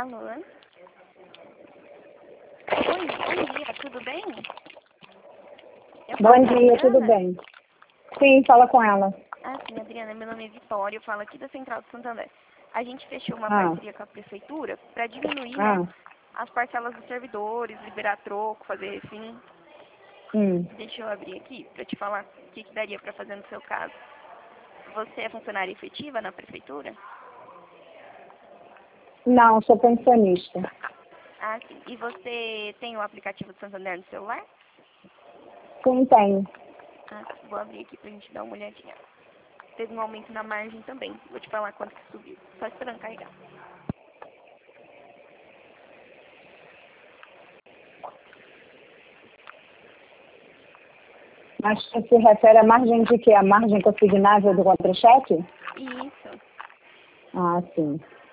Alô? Bom dia, tudo bem? Bom dia, tudo bem? Sim, fala com ela. Ah, sim, Adriana, meu nome é Vitória, eu falo aqui da Central de Santander. A gente fechou uma parceria com a prefeitura para diminuir, né, as parcelas dos servidores, liberar troco, fazer refim. Deixa eu abrir aqui para te falar o que daria para fazer no seu caso. Você é funcionária efetiva na prefeitura? Não, sou pensionista. Ah, sim. E você tem o aplicativo do Santander no celular? Sim, tenho. Ah, vou abrir aqui pra gente dar uma olhadinha. Teve um aumento na margem também. Vou te falar quanto que subiu. Só esperando carregar. Mas você se refere à margem de quê? A margem consignável do contra-cheque? Isso. Ah, sim.